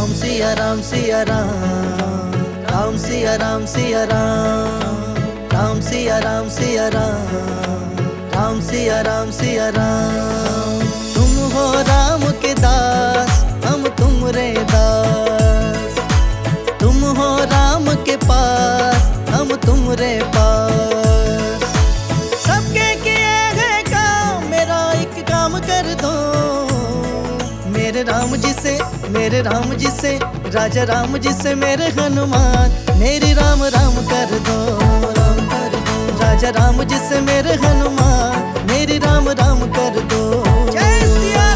सिया राम सिया राम, राम सिया राम सिया राम, राम सिया राम सिया राम, राम सिया राम सिया राम। तुम हो राम के दास, हम तुमरे दास। तुम हो राम के पास, हम तुमरे पास। सबके किए गए काम मेरा एक काम कर दो। मेरे राम जी से राजा राम जी से मेरे हनुमान, मेरी राम राम कर दो, राम कर दो। राजा राम जी से मेरे हनुमान, मेरी राम राम कर दो। जय सिया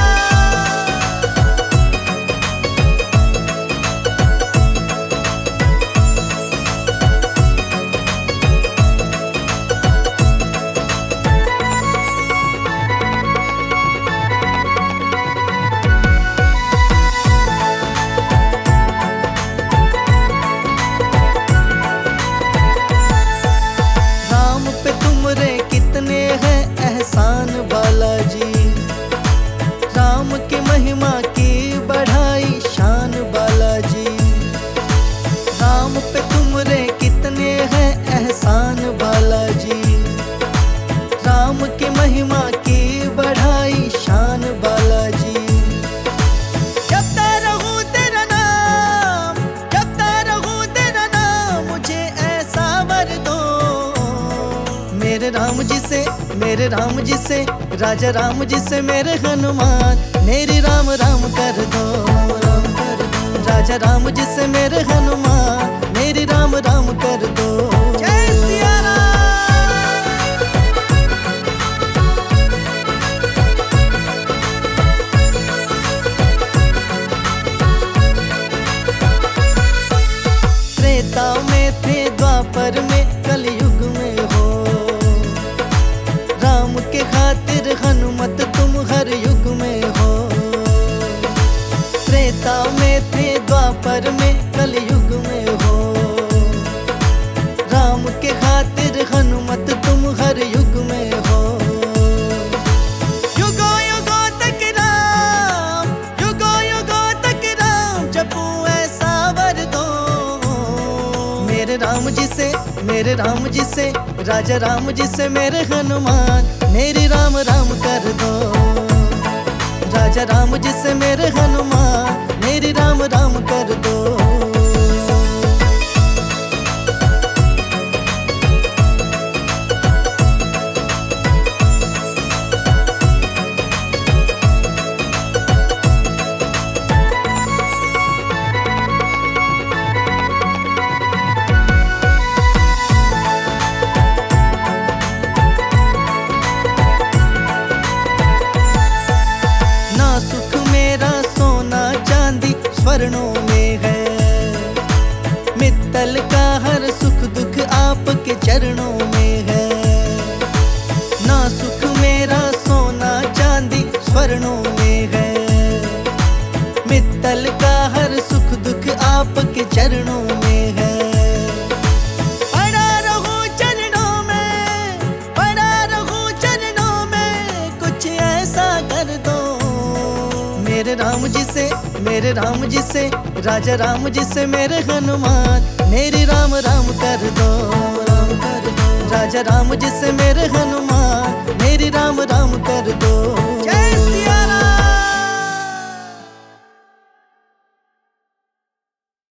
एहसान बालाजी। राम की महिमा की बढ़ाई शान बालाजी। राम पे तुमरे कितने हैं एहसान बालाजी। राम की महिमा की बढ़ाई शान बालाजी। जपता रहूं तेरा नाम, जपता रहूं तेरा नाम, मुझे ऐसा वर दो। मेरे राम जी से राजा राम जी से मेरे हनुमान, मेरी राम राम कर दो, राम कर दो। राजा राम जी से मेरे हनुमान, मेरी राम राम कर दो। जय सिया त्रेता में थे, द्वापर में, कलयुग में हो। राम के खातिर हनुमत तुम हर युग में हो। त्रेता में थे, द्वापर में, कलयुग में हो। राम के खातिर हनुमत तुम हर युग में हो। युगों युगों तक राम, युगों युगों तक राम, जपू ऐसा वर दो। मेरे राम जी से राजा राम जी से मेरे हनुमान, मेरी राम राम कर दो। राजा राम जी से मेरे हनुमान, मेरी राम राम कर दो। स्वर्णों में है मित्तल का हर सुख दुख आपके चरणों में है। ना सुख मेरा सोना चांदी स्वर्णों में है। मित्तल का हर सुख दुख आपके चरणों में है। पड़ा रहूं चरणों में, पड़ा रहूं चरणों में, कुछ ऐसा कर दो। मेरे राम जी से राजा राम जी से मेरे हनुमान, मेरी राम राम कर दो, राम कर दो। राजा राम जी से मेरे हनुमान,